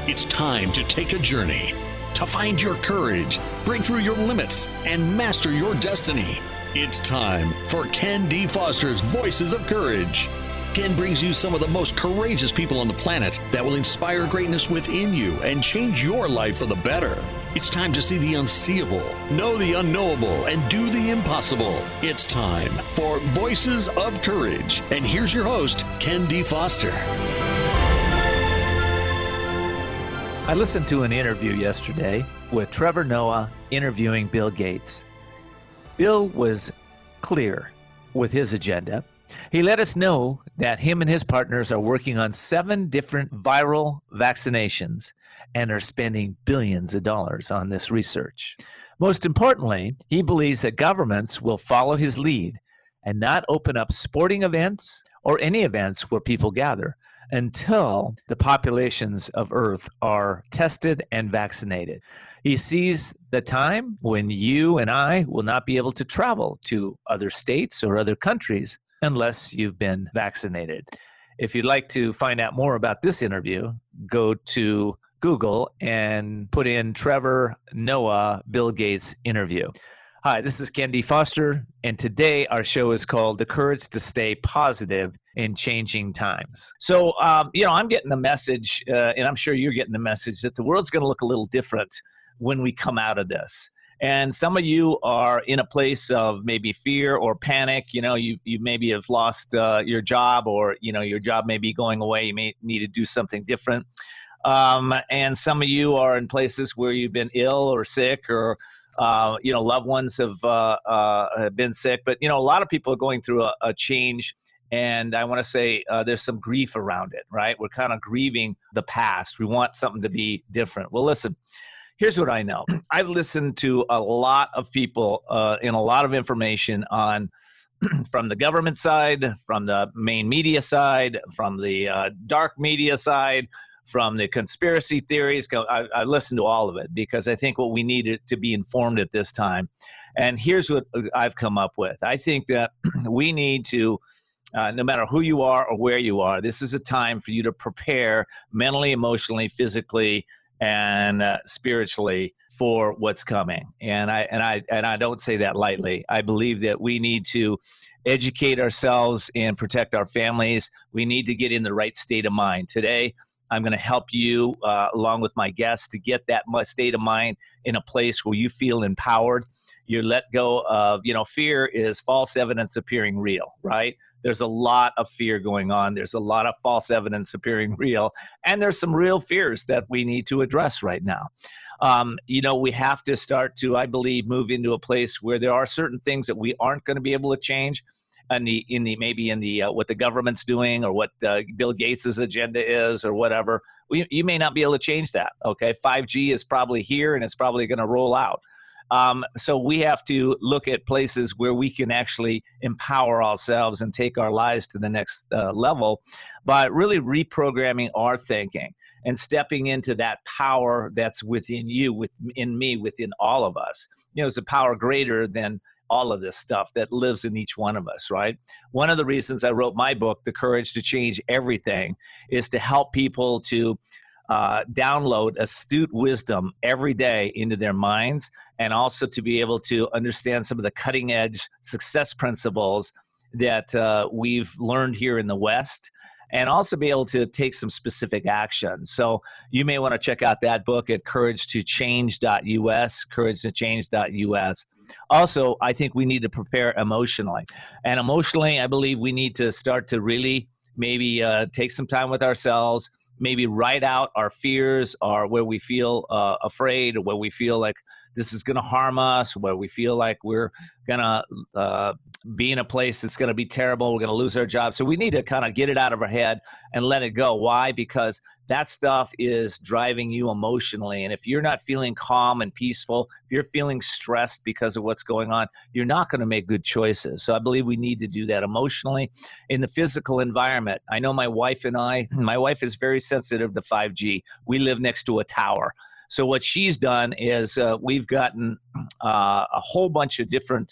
It's time to take a journey, to find your courage, break through your limits, and master your destiny. It's time for Ken D. Foster's Voices of Courage. Ken brings you some of the most courageous people on the planet that will inspire greatness within you and change your life for the better. It's time to see the unseeable, know the unknowable, and do the impossible. It's time for Voices of Courage. And here's your host, Ken D. Foster. I listened to an interview yesterday with Trevor Noah interviewing Bill Gates. Bill was clear with his agenda. He let us know that him and his partners are working on 7 different viral vaccinations and are spending billions of dollars on this research. Most importantly, he believes that governments will follow his lead and not open up sporting events or any events where people gather until the populations of Earth are tested and vaccinated. He sees the time when you and I will not be able to travel to other states or other countries unless you've been vaccinated. If you'd like to find out more about this interview, go to Google and put in Trevor Noah Bill Gates interview. Hi, this is Ken D. Foster, and today our show is called The Courage to Stay Positive in Changing Times. So, I'm getting the message, and I'm sure you're getting the message, that the world's going to look a little different when we come out of this. And some of you are in a place of maybe fear or panic. You maybe have lost your job, or, your job may be going away. You may need to do something different. And some of you are in places where you've been ill or sick, or loved ones have been sick. But, a lot of people are going through a change. And I want to say there's some grief around it, right? We're kind of grieving the past. We want something to be different. Well, listen, here's what I know. I've listened to a lot of people and a lot of information on from the government side, from the main media side, from the dark media side, from the conspiracy theories. I listened to all of it because I think what we need to be informed at this time. And here's what I've come up with. I think that we need to, no matter who you are or where you are, this is a time for you to prepare mentally, emotionally, physically, and spiritually for what's coming. And I don't say that lightly. I believe that we need to educate ourselves and protect our families. We need to get in the right state of mind. Today, I'm going to help you, along with my guests, to get that state of mind in a place where you feel empowered. You let go of, fear is false evidence appearing real, right? There's a lot of fear going on. There's a lot of false evidence appearing real. And there's some real fears that we need to address right now. We have to start to, I believe, move into a place where there are certain things that we aren't going to be able to change. What the government's doing, or what Bill Gates's agenda is, or whatever, you may not be able to change that. Okay, 5G is probably here, and it's probably going to roll out. So we have to look at places where we can actually empower ourselves and take our lives to the next level by really reprogramming our thinking and stepping into that power that's within you, within me, within all of us. It's a power greater than all of this stuff that lives in each one of us, right? One of the reasons I wrote my book, The Courage to Change Everything, is to help people to download astute wisdom every day into their minds, and also to be able to understand some of the cutting edge success principles that we've learned here in the West, and also be able to take some specific action. So you may want to check out that book at couragetochange.us, couragetochange.us. Also, I think we need to prepare emotionally. And emotionally, I believe we need to start to really maybe take some time with ourselves, maybe write out our fears, or where we feel afraid, or where we feel like this is going to harm us, where we feel like we're going to be in a place that's going to be terrible, we're going to lose our job. So we need to kind of get it out of our head and let it go. Why? Because that stuff is driving you emotionally. And if you're not feeling calm and peaceful, if you're feeling stressed because of what's going on, you're not going to make good choices. So I believe we need to do that emotionally. In the physical environment, I know my wife is very sensitive to 5G. We live next to a tower. So what she's done is we've gotten a whole bunch of different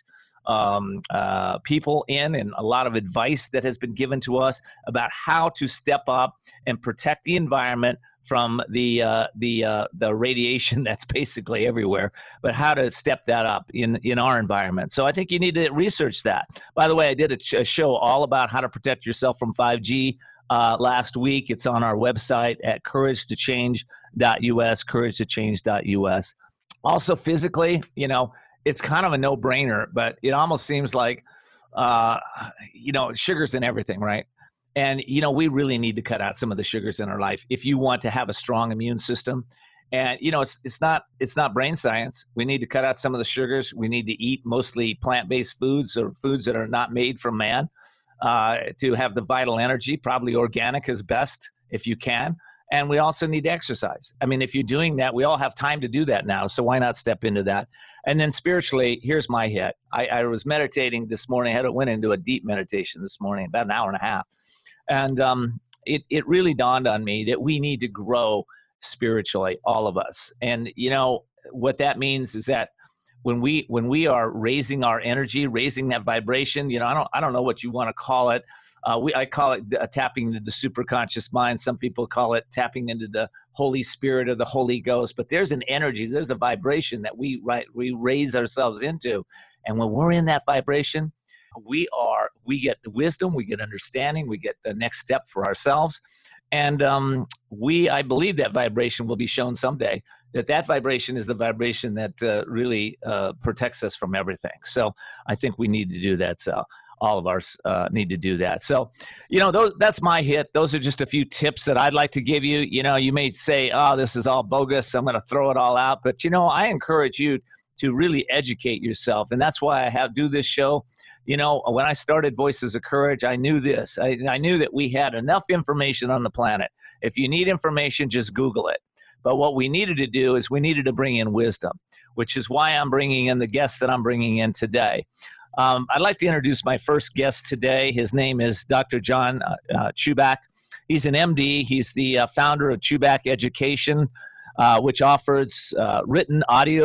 people in, and a lot of advice that has been given to us about how to step up and protect the environment from the radiation that's basically everywhere, but how to step that up in our environment. So I think you need to research that. By the way, I did a show all about how to protect yourself from 5G last week. It's on our website at couragetochange.us, couragetochange.us. Also physically, it's kind of a no-brainer, but it almost seems like, sugar's in everything, right? And, we really need to cut out some of the sugars in our life if you want to have a strong immune system. And, it's not brain science. We need to cut out some of the sugars. We need to eat mostly plant-based foods or foods that are not made from man to have the vital energy. Probably organic is best if you can. And we also need to exercise. I mean, if you're doing that, we all have time to do that now. So why not step into that? And then spiritually, here's my hit. I was meditating this morning. I went into a deep meditation this morning, about an hour and a half. And it really dawned on me that we need to grow spiritually, all of us. And, what that means is that when we are raising our energy, raising that vibration, I don't know what you want to call it. I call it tapping into the superconscious mind. Some people call it tapping into the Holy Spirit or the Holy Ghost. But there's an energy, there's a vibration that we raise ourselves into. And when we're in that vibration, we get wisdom, we get understanding, we get the next step for ourselves. And I believe that vibration will be shown someday, that vibration is the vibration that really protects us from everything. So I think we need to do that. So all of us need to do that. So, that's my hit. Those are just a few tips that I'd like to give you. You may say, oh, this is all bogus, I'm going to throw it all out. But, I encourage you to really educate yourself. And that's why I do this show. When I started Voices of Courage, I knew this. I knew that we had enough information on the planet. If you need information, just Google it. But what we needed to do is we needed to bring in wisdom, which is why I'm bringing in the guest that I'm bringing in today. I'd like to introduce my first guest today. His name is Dr. John Chubak. He's an MD. He's the founder of Chubak Education, which offers written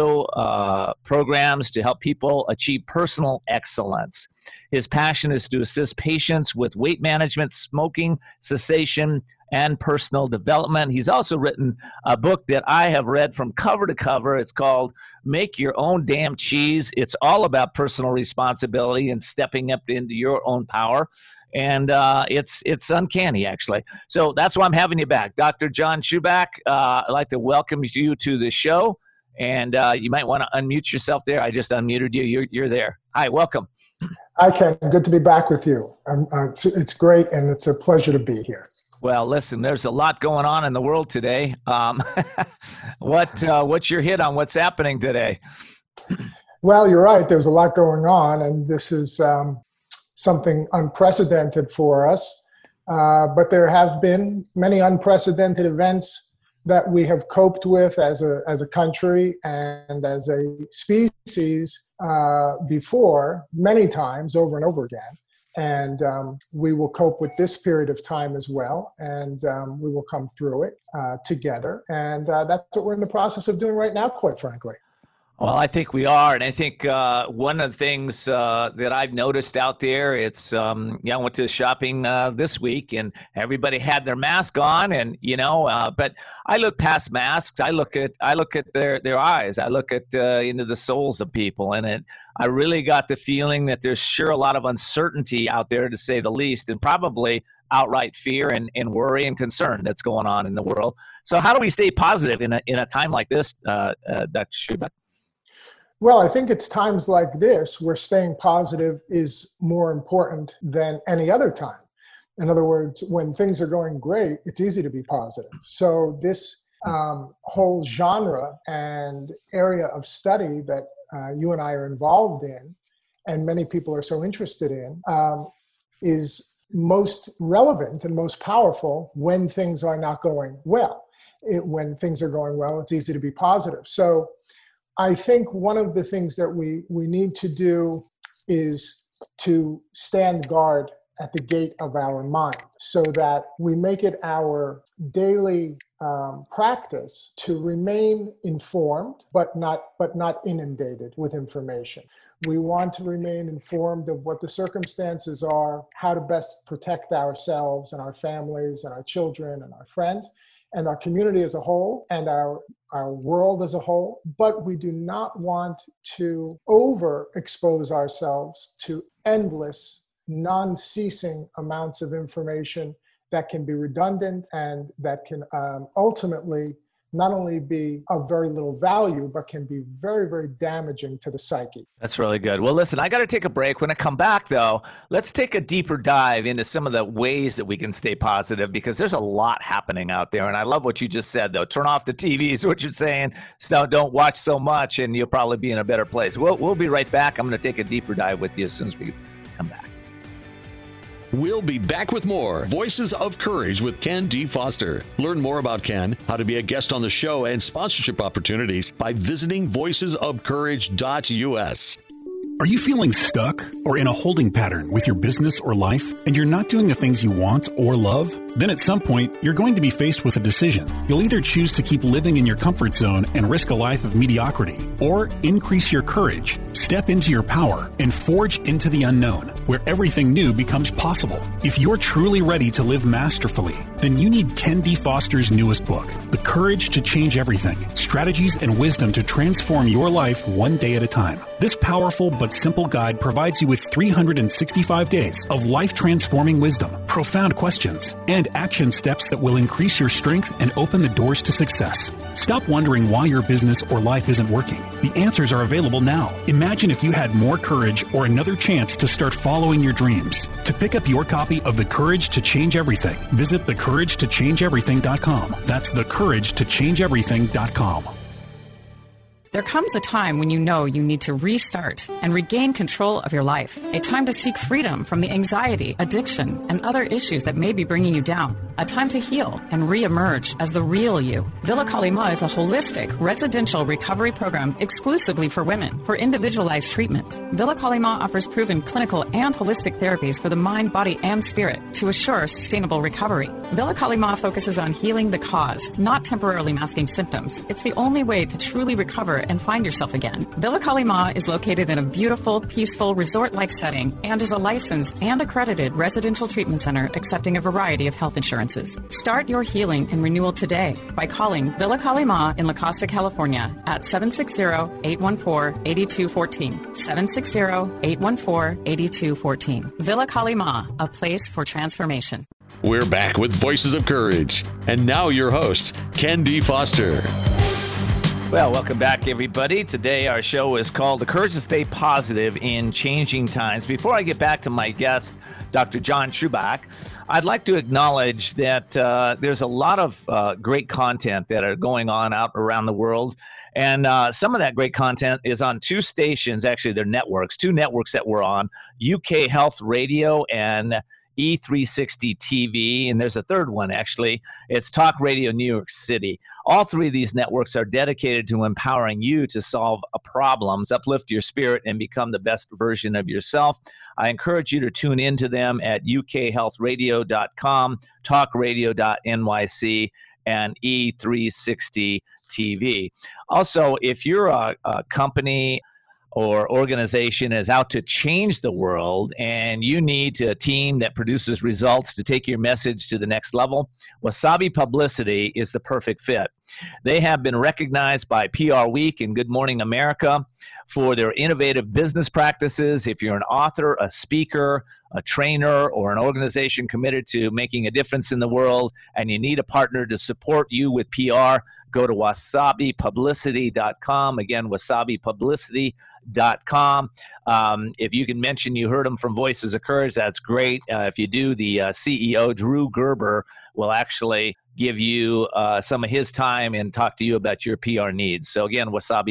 audio programs to help people achieve personal excellence. His passion is to assist patients with weight management, smoking cessation, and personal development. He's also written a book that I have read from cover to cover. It's called Make Your Own Damn Cheese. It's all about personal responsibility and stepping up into your own power. And it's uncanny, actually. So that's why I'm having you back. Dr. John Chubak, I'd like to welcome you to the show. And you might want to unmute yourself there. I just unmuted you. You're there. Hi, welcome. Hi, Ken. Good to be back with you. It's great, and it's a pleasure to be here. Well, listen, there's a lot going on in the world today. What's your hit on what's happening today? Well, you're right. There's a lot going on, and this is something unprecedented for us. But there have been many unprecedented events that we have coped with as a country and as a species before, many times, over and over again. And we will cope with this period of time as well, and we will come through it together. And that's what we're in the process of doing right now, quite frankly. Well, I think we are. And I think one of the things that I've noticed out there, it's, I went to shopping this week and everybody had their mask on and, but I look past masks. I look at their eyes. I look at into the souls of people. And I really got the feeling that there's sure a lot of uncertainty out there, to say the least, and probably outright fear and worry and concern that's going on in the world. So how do we stay positive in a time like this, Dr. Chubak? Well, I think it's times like this where staying positive is more important than any other time. In other words, when things are going great, it's easy to be positive. So this whole genre and area of study that you and I are involved in, and many people are so interested in, is most relevant and most powerful when things are not going well. When things are going well, it's easy to be positive. So I think one of the things that we need to do is to stand guard at the gate of our mind, so that we make it our daily practice to remain informed, but not inundated with information. We want to remain informed of what the circumstances are, how to best protect ourselves and our families and our children and our friends and our community as a whole and our world as a whole. But we do not want to overexpose ourselves to endless, non-ceasing amounts of information that can be redundant and that can ultimately not only be of very little value, but can be very, very damaging to the psyche. That's really good. Well, listen, I got to take a break. When I come back, though, let's take a deeper dive into some of the ways that we can stay positive, because there's a lot happening out there. And I love what you just said, though. Turn off the TV is what you're saying. So don't watch so much, and you'll probably be in a better place. We'll be right back. I'm going to take a deeper dive with you as soon as we come back. We'll be back with more Voices of Courage with Ken D. Foster. Learn more about Ken, how to be a guest on the show, and sponsorship opportunities by visiting voicesofcourage.us. Are you feeling stuck or in a holding pattern with your business or life, and you're not doing the things you want or love? Then at some point, you're going to be faced with a decision. You'll either choose to keep living in your comfort zone and risk a life of mediocrity, or increase your courage, step into your power, and forge into the unknown, where everything new becomes possible. If you're truly ready to live masterfully, then you need Ken D. Foster's newest book, The Courage to Change Everything, Strategies and Wisdom to Transform Your Life One Day at a Time. This powerful but simple guide provides you with 365 days of life-transforming wisdom, profound questions, and action steps that will increase your strength and open the doors to success. Stop wondering why your business or life isn't working. The answers are available now. Imagine if you had more courage or another chance to start following your dreams. To pick up your copy of The Courage to Change Everything, visit thecouragetochangeeverything.com. That's thecouragetochangeeverything.com. There comes a time when you know you need to restart and regain control of your life. A time to seek freedom from the anxiety, addiction, and other issues that may be bringing you down. A time to heal and reemerge as the real you. Villa Kali Ma is a holistic residential recovery program exclusively for women for individualized treatment. Villa Kali Ma offers proven clinical and holistic therapies for the mind, body, and spirit to assure sustainable recovery. Villa Kali Ma focuses on healing the cause, not temporarily masking symptoms. It's the only way to truly recover and find yourself again. Villa Kali Ma is located in a beautiful, peaceful, resort-like setting and is a licensed and accredited residential treatment center accepting a variety of health insurances. Start your healing and renewal today by calling Villa Kali Ma in La Costa, California at 760-814-8214. 760-814-8214. Villa Kali Ma, a place for transformation. We're back with Voices of Courage. And now your host, Ken D. Foster. Well, welcome back, everybody. Today, our show is called The Courage to Stay Positive in Changing Times. Before I get back to my guest, Dr. John Schuback, I'd like to acknowledge that there's a lot of great content that are going on out around the world. And some of that great content is on two stations. Actually, they're networks, two networks that we're on, UK Health Radio and E360 TV, and there's a third one, actually. It's Talk Radio New York City. All three of these networks are dedicated to empowering you to solve problems, uplift your spirit, and become the best version of yourself. I encourage you to tune into them at ukhealthradio.com, talkradio.nyc, and E360 TV. Also, if you're a company or organization is out to change the world and you need a team that produces results to take your message to the next level, Wasabi Publicity is the perfect fit. They have been recognized by PR Week and Good Morning America for their innovative business practices. If you're an author, a speaker, a trainer, or an organization committed to making a difference in the world, and you need a partner to support you with PR, go to wasabipublicity.com. Again, wasabipublicity.com. If you can mention you heard them from Voices of Courage, that's great. If you do, the CEO, Drew Gerber, will actually give you some of his time and talk to you about your PR needs. So again,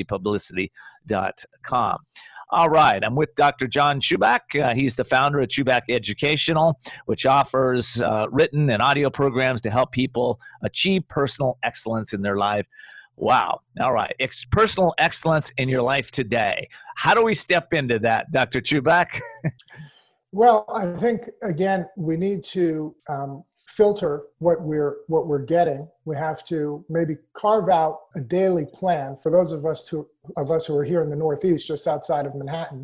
wasabipublicity.com. All right, I'm with Dr. John Schuback. He's the founder of Schuback Educational, which offers written and audio programs to help people achieve personal excellence in their life. Wow. All right. Personal excellence in your life today. How do we step into that, Dr. Schuback? Well, I think again we need to filter what we're getting. We have to maybe carve out a daily plan for those of us who are here in the Northeast, just outside of Manhattan.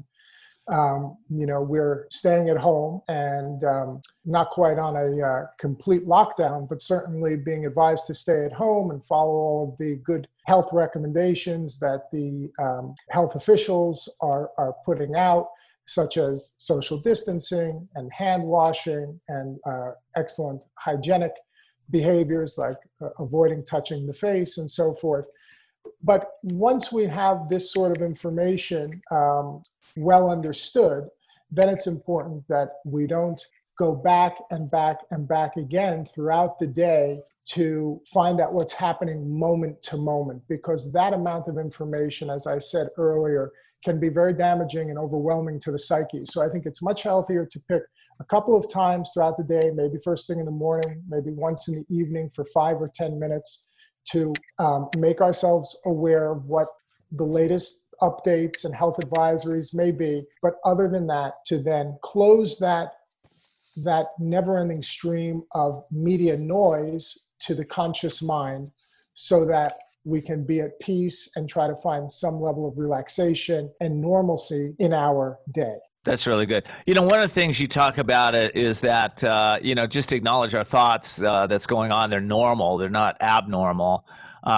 We're staying at home and not quite on a complete lockdown, but certainly being advised to stay at home and follow all of the good health recommendations that the health officials are putting out, such as social distancing and hand washing and excellent hygienic behaviors like avoiding touching the face and so forth. But once we have this sort of information well understood, then it's important that we don't go back and back and back again throughout the day to find out what's happening moment to moment, because that amount of information, as I said earlier, can be very damaging and overwhelming to the psyche. So I think it's much healthier to pick a couple of times throughout the day, maybe first thing in the morning, maybe once in the evening for 5 or 10 minutes, to make ourselves aware of what the latest updates and health advisories may be. But other than that, to then close that never-ending stream of media noise to the conscious mind so that we can be at peace and try to find some level of relaxation and normalcy in our day. That's really good. One of the things you talk about is that, just to acknowledge our thoughts that's going on. They're normal. They're not abnormal.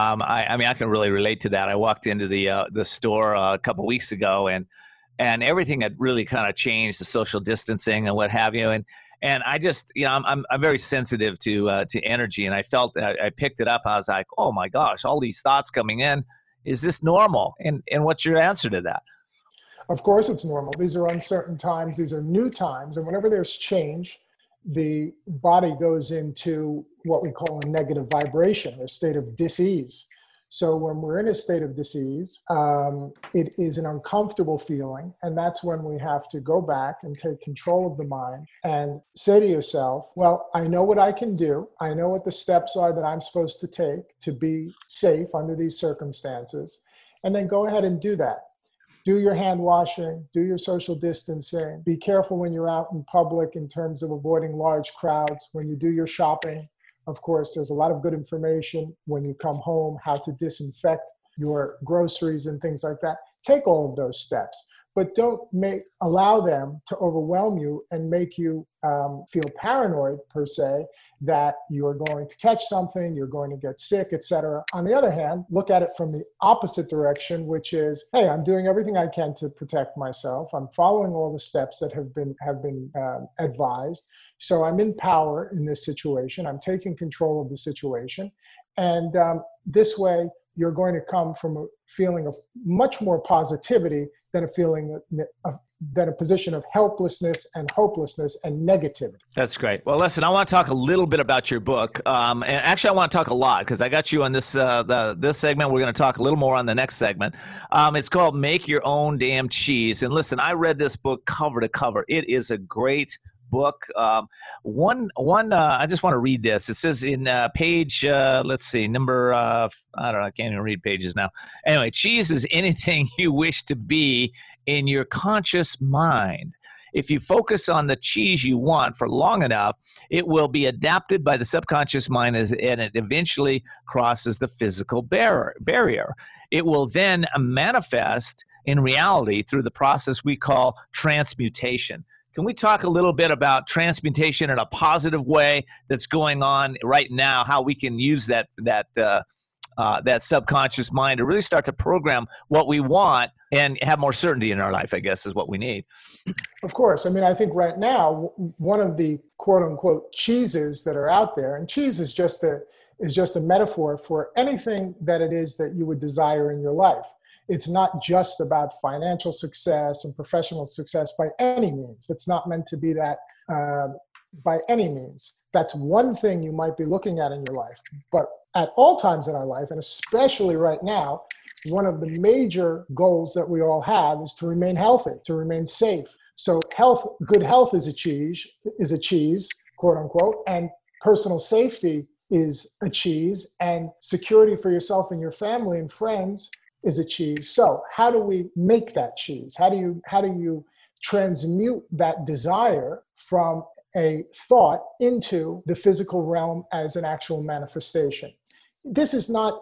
I can really relate to that. I walked into the store a couple weeks ago and everything had really kind of changed, the social distancing and what have you. And I just, I'm very sensitive to energy, and I felt I picked it up. I was like, oh my gosh, all these thoughts coming in. Is this normal? And what's your answer to that? Of course it's normal. These are uncertain times. These are new times. And whenever there's change, the body goes into what we call a negative vibration, a state of dis-ease. So when we're in a state of dis-ease, it is an uncomfortable feeling. And that's when we have to go back and take control of the mind and say to yourself, well, I know what I can do. I know what the steps are that I'm supposed to take to be safe under these circumstances. And then go ahead and do that. Do your hand washing, do your social distancing. Be careful when you're out in public in terms of avoiding large crowds. When you do your shopping, of course, there's a lot of good information when you come home, how to disinfect your groceries and things like that. Take all of those steps, but don't allow them to overwhelm you and make you feel paranoid per se that you're going to catch something, you're going to get sick, etc. On the other hand, look at it from the opposite direction, which is, hey, I'm doing everything I can to protect myself. I'm following all the steps that have been advised. So I'm in power in this situation. I'm taking control of the situation. And this way, you're going to come from a feeling of much more positivity than a position of helplessness and hopelessness and negativity. That's great. Well, listen, I want to talk a little bit about your book. And actually, I want to talk a lot because I got you on this this segment. We're going to talk a little more on the next segment. It's called Make Your Own Damn Cheese. And listen, I read this book cover to cover. It is a great book. I just want to read this. It says in page, let's see, number, I don't know, I can't even read pages now. Anyway, cheese is anything you wish to be in your conscious mind. If you focus on the cheese you want for long enough, it will be adapted by the subconscious mind and it eventually crosses the physical barrier. It will then manifest in reality through the process we call transmutation. Can we talk a little bit about transmutation in a positive way that's going on right now, how we can use that subconscious mind to really start to program what we want and have more certainty in our life, I guess, is what we need. Of course. I mean, I think right now, one of the quote unquote cheeses that are out there, and cheese is just a metaphor for anything that it is that you would desire in your life. It's not just about financial success and professional success by any means. It's not meant to be that by any means. That's one thing you might be looking at in your life. But at all times in our life, and especially right now, one of the major goals that we all have is to remain healthy, to remain safe. So good health is a cheese, quote unquote, and personal safety is a cheese, and security for yourself and your family and friends is a cheese. So how do we make that cheese? How do you transmute that desire from a thought into the physical realm as an actual manifestation. This is not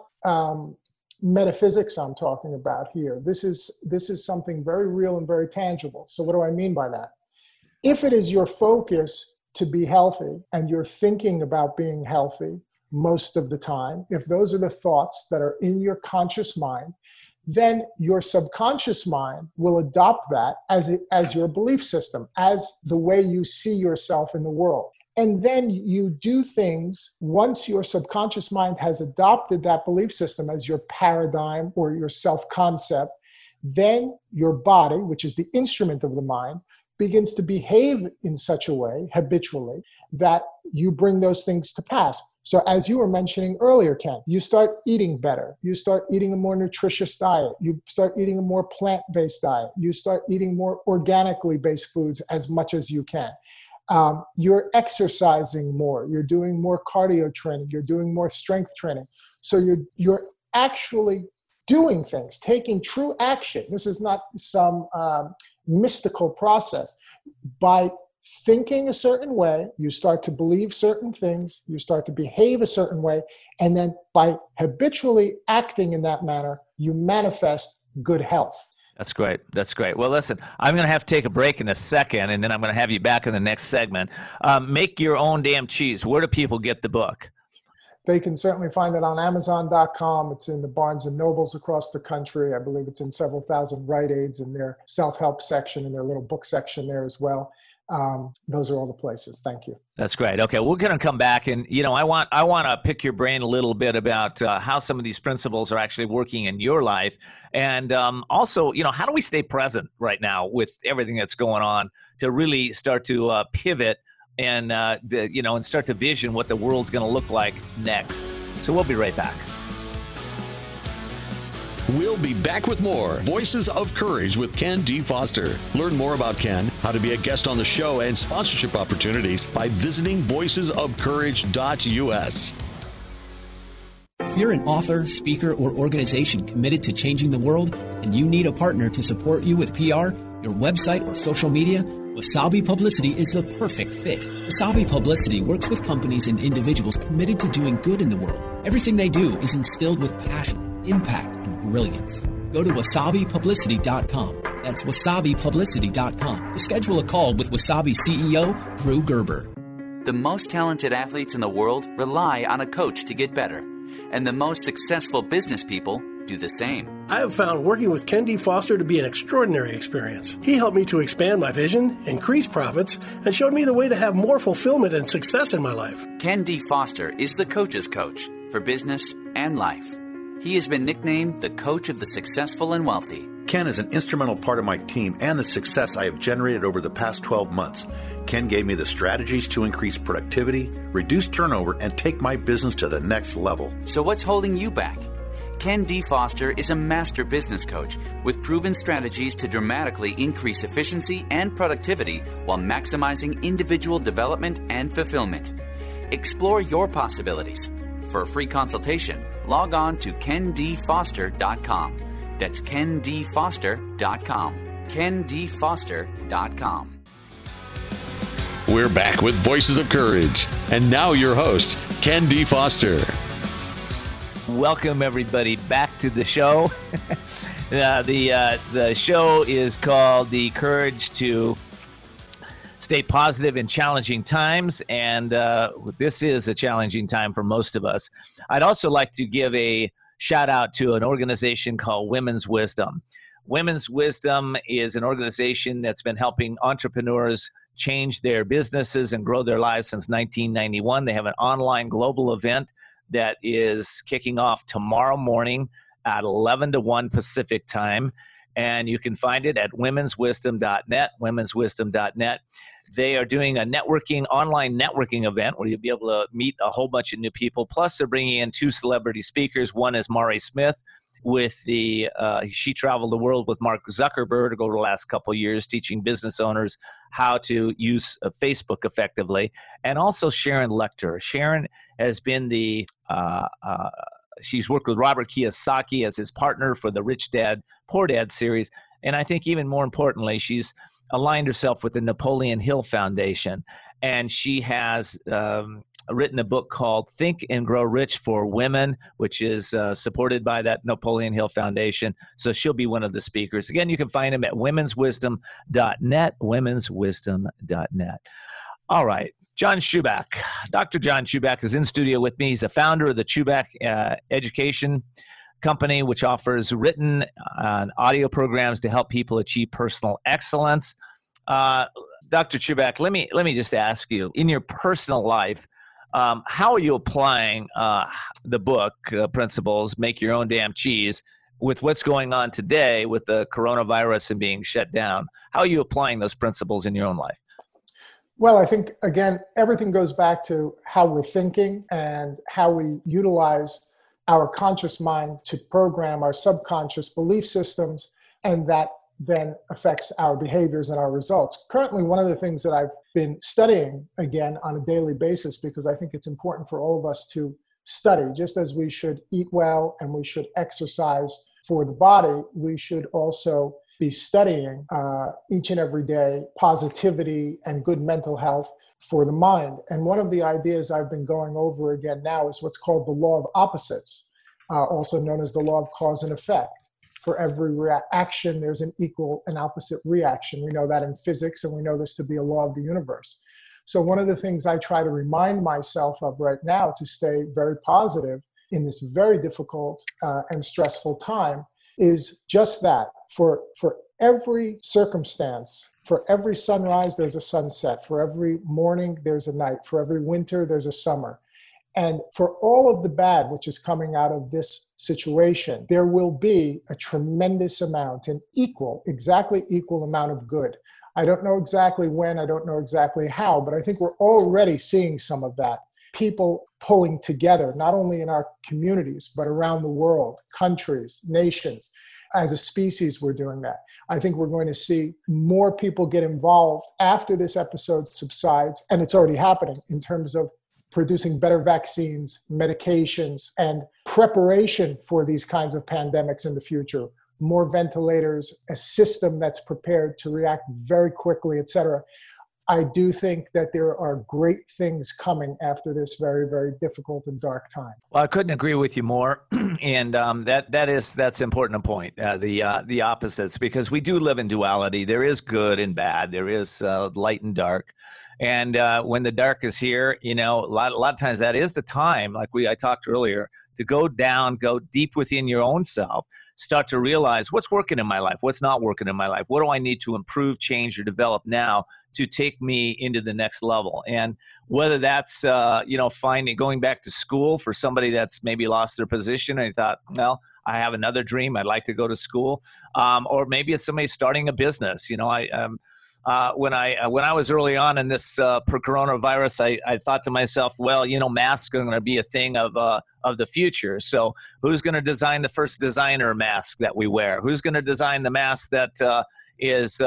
metaphysics I'm talking about here. This is something very real and very tangible. So what do I mean by that? If it is your focus to be healthy and you're thinking about being healthy most of the time, if those are the thoughts that are in your conscious mind, then your subconscious mind will adopt that as your belief system, as the way you see yourself in the world. And then you do things once your subconscious mind has adopted that belief system as your paradigm or your self-concept, then your body, which is the instrument of the mind, begins to behave in such a way habitually that you bring those things to pass. So as you were mentioning earlier, Ken, you start eating better. You start eating a more nutritious diet. You start eating a more plant-based diet. You start eating more organically based foods as much as you can. You're exercising more. You're doing more cardio training. You're doing more strength training. So you're actually doing things, taking true action. This is not some mystical process. By thinking a certain way, you start to believe certain things, you start to behave a certain way, and then by habitually acting in that manner, you manifest good health. That's great. That's great. Well, listen, I'm going to have to take a break in a second, and then I'm going to have you back in the next segment. Make Your Own Damn Cheese. Where do people get the book? They can certainly find it on Amazon.com. It's in the Barnes & Nobles across the country. I believe it's in several thousand Rite Aids in their self-help section and their little book section there as well. Those are all the places. Thank you. That's great. Okay, we're going to come back, and I want to pick your brain a little bit about how some of these principles are actually working in your life, and also, how do we stay present right now with everything that's going on to really start to pivot and and start to vision what the world's going to look like next. So we'll be right back. We'll be back with more Voices of Courage with Ken D. Foster. Learn more about Ken, how to be a guest on the show, and sponsorship opportunities by visiting voicesofcourage.us. If you're an author, speaker, or organization committed to changing the world and you need a partner to support you with PR, your website, or social media, Wasabi Publicity is the perfect fit. Wasabi Publicity works with companies and individuals committed to doing good in the world. Everything they do is instilled with passion, impact, and brilliance. Go to wasabipublicity.com. That's wasabipublicity.com to schedule a call with Wasabi CEO Drew Gerber. The most talented athletes in the world rely on a coach to get better, and the most successful business people do the same. I have found working with Ken D. Foster to be an extraordinary experience. He helped me to expand my vision, increase profits, and showed me the way to have more fulfillment and success in my life. Ken D. Foster is the coach's coach for business and life. He has been nicknamed the coach of the successful and wealthy. Ken is an instrumental part of my team and the success I have generated over the past 12 months. Ken gave me the strategies to increase productivity, reduce turnover, and take my business to the next level. So what's holding you back? Ken D. Foster is a master business coach with proven strategies to dramatically increase efficiency and productivity while maximizing individual development and fulfillment. Explore your possibilities. For a free consultation, log on to kendfoster.com. That's kendfoster.com. kendfoster.com. We're back with Voices of Courage. And now your host, Ken D. Foster. Welcome, everybody, back to the show. The show is called The Courage to Stay Positive in Challenging Times, and this is a challenging time for most of us. I'd also like to give a shout-out to an organization called Women's Wisdom. Women's Wisdom is an organization that's been helping entrepreneurs change their businesses and grow their lives since 1991. They have an online global event that is kicking off tomorrow morning at 11 to 1 Pacific time. And you can find it at womenswisdom.net, womenswisdom.net. They are doing a online networking event where you'll be able to meet a whole bunch of new people. Plus, they're bringing in 2 celebrity speakers. One is Mari Smith she traveled the world with Mark Zuckerberg over the last couple of years, teaching business owners how to use Facebook effectively. And also Sharon Lechter. Sharon has been the She's worked with Robert Kiyosaki as his partner for the Rich Dad, Poor Dad series. And I think even more importantly, she's aligned herself with the Napoleon Hill Foundation. And she has written a book called Think and Grow Rich for Women, which is supported by that Napoleon Hill Foundation. So she'll be one of the speakers. Again, you can find him at womenswisdom.net, womenswisdom.net. All right. John Schuback. Dr. John Schuback is in studio with me. He's the founder of the Schuback Education Company, which offers written and audio programs to help people achieve personal excellence. Dr. Schuback, let me just ask you, in your personal life, how are you applying the book principles, Make Your Own Damn Cheese, with what's going on today with the coronavirus and being shut down? How are you applying those principles in your own life? Well, I think, again, everything goes back to how we're thinking and how we utilize our conscious mind to program our subconscious belief systems, and that then affects our behaviors and our results. Currently, one of the things that I've been studying, again, on a daily basis, because I think it's important for all of us to study, just as we should eat well and we should exercise for the body, we should also be studying each and every day positivity and good mental health for the mind. And one of the ideas I've been going over again now is what's called the law of opposites, also known as the law of cause and effect. For every action, there's an equal and opposite reaction. We know that in physics, and we know this to be a law of the universe. So one of the things I try to remind myself of right now to stay very positive in this very difficult and stressful time is just that. For every circumstance, for every sunrise, there's a sunset. For every morning, there's a night. For every winter, there's a summer. And for all of the bad which is coming out of this situation, there will be a tremendous amount, exactly equal amount of good. I don't know exactly when, I don't know exactly how, but I think we're already seeing some of that. People pulling together, not only in our communities, but around the world, countries, nations. As a species, we're doing that. I think we're going to see more people get involved after this episode subsides, and it's already happening in terms of producing better vaccines, medications, and preparation for these kinds of pandemics in the future. More ventilators, a system that's prepared to react very quickly, et cetera. I do think that there are great things coming after this very, very difficult and dark time. Well, I couldn't agree with you more, and that's important point. The opposites, because we do live in duality. There is good and bad. There is light and dark, and when the dark is here, a lot of times that is the time, like I talked earlier, to go deep within your own self. Start to realize what's working in my life, what's not working in my life. What do I need to improve, change, or develop now to take me into the next level? And whether that's, going back to school for somebody that's maybe lost their position and thought, well, I have another dream, I'd like to go to school. Or maybe it's somebody starting a business. When I was early on in this coronavirus, I thought to myself, well, masks are going to be a thing of the future. So who's going to design the first designer mask that we wear? Who's going to design the mask that is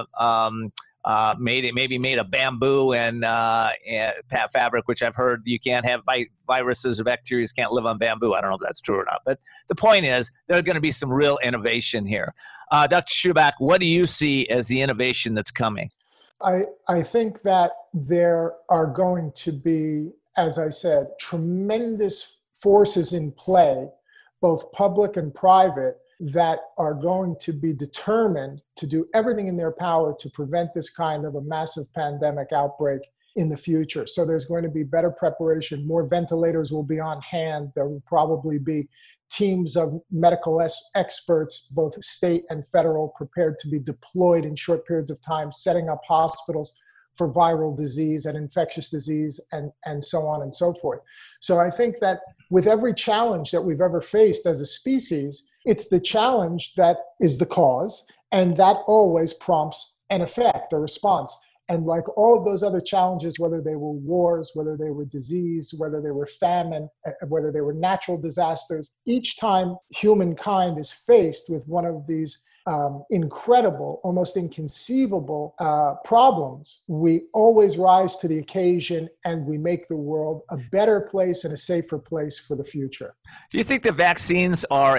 made of bamboo and fabric, which I've heard you can't have viruses or bacteria can't live on bamboo. I don't know if that's true or not, but the point is there's going to be some real innovation here. Dr. Schuback, what do you see as the innovation that's coming? I think that there are going to be, as I said, tremendous forces in play, both public and private, that are going to be determined to do everything in their power to prevent this kind of a massive pandemic outbreak in the future. So there's going to be better preparation. More ventilators will be on hand. There will probably be teams of medical experts, both state and federal, prepared to be deployed in short periods of time, setting up hospitals for viral disease and infectious disease and so on and so forth. So I think that with every challenge that we've ever faced as a species, it's the challenge that is the cause, and that always prompts an effect, a response. And like all of those other challenges, whether they were wars, whether they were disease, whether they were famine, whether they were natural disasters, each time humankind is faced with one of these incredible, almost inconceivable problems, we always rise to the occasion and we make the world a better place and a safer place for the future. Do you think the vaccines are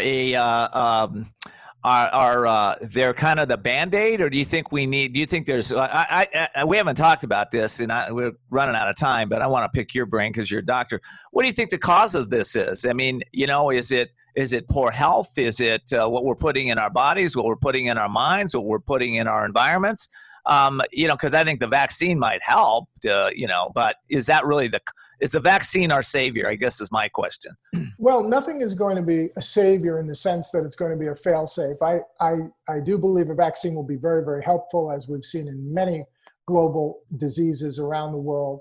they're kind of the Band-Aid, or do you think there's, we haven't talked about this and we're running out of time, but I want to pick your brain because you're a doctor. What do you think the cause of this is? I mean, is it poor health? Is it what we're putting in our bodies, what we're putting in our minds, what we're putting in our environments? Because I think the vaccine might help, but is that really is the vaccine our savior? I guess is my question. Well, nothing is going to be a savior in the sense that it's going to be a fail-safe. I do believe a vaccine will be very, very helpful, as we've seen in many global diseases around the world.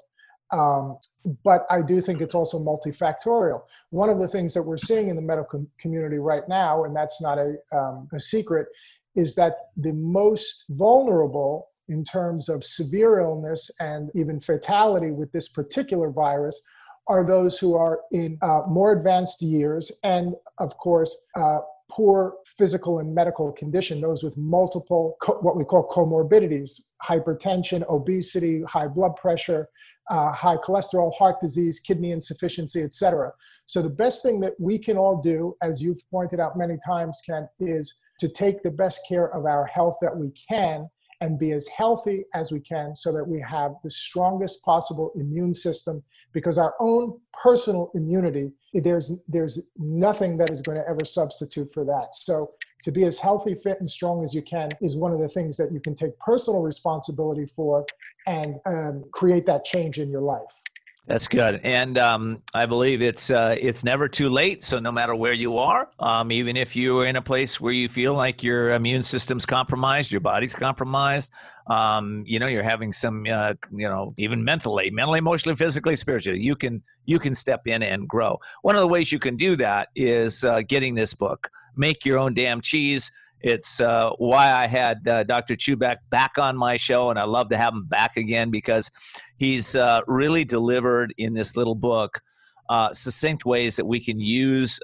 But I do think it's also multifactorial. One of the things that we're seeing in the medical community right now, and that's not a secret, is that the most vulnerable in terms of severe illness and even fatality with this particular virus are those who are in more advanced years and, of course, poor physical and medical condition, those with multiple, what we call comorbidities, hypertension, obesity, high blood pressure, high cholesterol, heart disease, kidney insufficiency, etc. So the best thing that we can all do, as you've pointed out many times, Ken, is to take the best care of our health that we can and be as healthy as we can so that we have the strongest possible immune system, because our own personal immunity, there's nothing that is going to ever substitute for that. So to be as healthy, fit, and strong as you can is one of the things that you can take personal responsibility for and create that change in your life. That's good. And I believe it's never too late. So no matter where you are, even if you're in a place where you feel like your immune system's compromised, your body's compromised, you're having some, even mentally, emotionally, physically, spiritually, you can step in and grow. One of the ways you can do that is getting this book, Make Your Own Damn Cheese. It's why I had Dr. Chubak back on my show, and I love to have him back again because he's really delivered in this little book succinct ways that we can use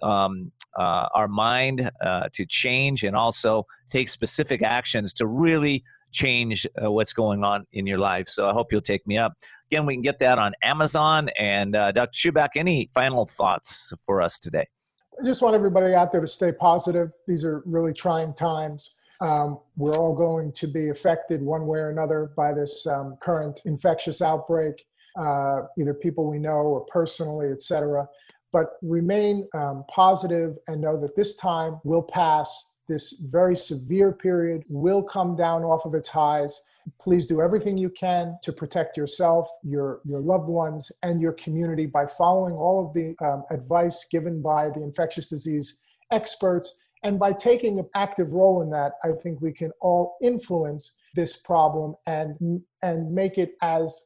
our mind to change and also take specific actions to really change what's going on in your life. So I hope you'll take me up. Again, we can get that on Amazon. And Dr. Chubak, any final thoughts for us today? I just want everybody out there to stay positive. These are really trying times. We're all going to be affected one way or another by this current infectious outbreak, either people we know or personally, etc. But remain positive and know that this time will pass. This very severe period will come down off of its highs. Please do everything you can to protect yourself, your loved ones, and your community by following all of the advice given by the infectious disease experts. And by taking an active role in that, I think we can all influence this problem and make it as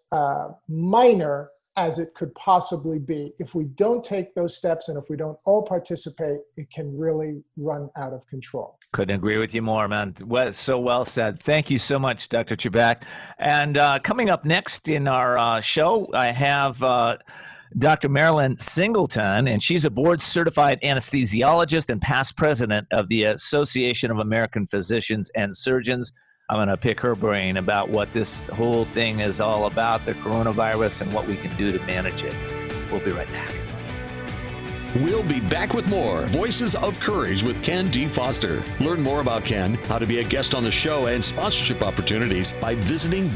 minor as it could possibly be. If we don't take those steps and if we don't all participate, it can really run out of control. Couldn't agree with you more, man. So well said. Thank you so much, Dr. Chubak. And coming up next in our show, I have Dr. Marilyn Singleton, and she's a board-certified anesthesiologist and past president of the Association of American Physicians and Surgeons. I'm going to pick her brain about what this whole thing is all about, the coronavirus, and what we can do to manage it. We'll be right back. We'll be back with more Voices of Courage with Ken D. Foster. Learn more about Ken, how to be a guest on the show, and sponsorship opportunities by visiting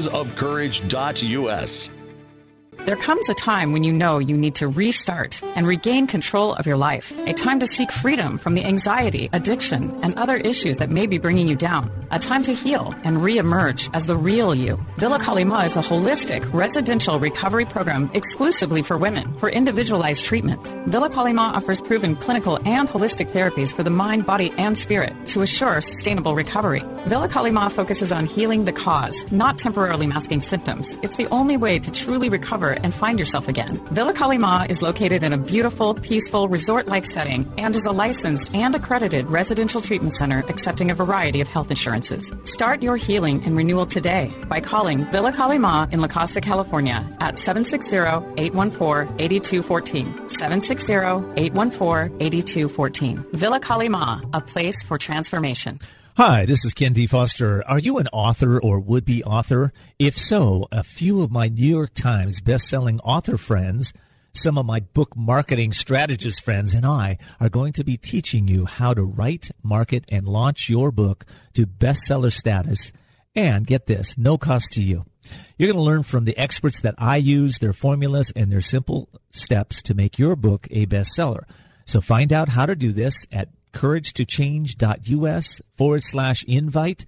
voicesofcourage.us. There comes a time when you know you need to restart and regain control of your life. A time to seek freedom from the anxiety, addiction, and other issues that may be bringing you down. A time to heal and reemerge as the real you. Villa Kalima is a holistic residential recovery program exclusively for women for individualized treatment. Villa Kalima offers proven clinical and holistic therapies for the mind, body, and spirit to assure sustainable recovery. Villa Kalima focuses on healing the cause, not temporarily masking symptoms. It's the only way to truly recover and find yourself again. Villa Kalima is located in a beautiful, peaceful, resort-like setting and is a licensed and accredited residential treatment center accepting a variety of health insurances. Start your healing and renewal today by calling Villa Kalima in La Costa, California at 760-814-8214. 760-814-8214. Villa Kalima, a place for transformation. Hi, this is Ken D. Foster. Are you an author or would-be author? If so, a few of my New York Times best-selling author friends, some of my book marketing strategist friends, and I are going to be teaching you how to write, market, and launch your book to bestseller status. And get this, no cost to you. You're going to learn from the experts that I use, their formulas, and their simple steps to make your book a bestseller. So find out how to do this at couragetochange.us/invite,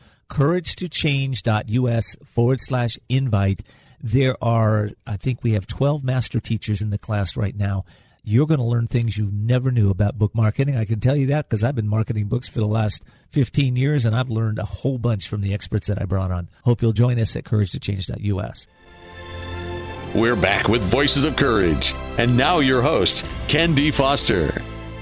couragetochange.us/invite. There are, I think we have 12 master teachers in the class right now. You're going to learn things you never knew about book marketing. I can tell you that because I've been marketing books for the last 15 years, and I've learned a whole bunch from the experts that I brought on. Hope you'll join us at couragetochange.us. We're back with Voices of Courage. And now your host, Ken D. Foster.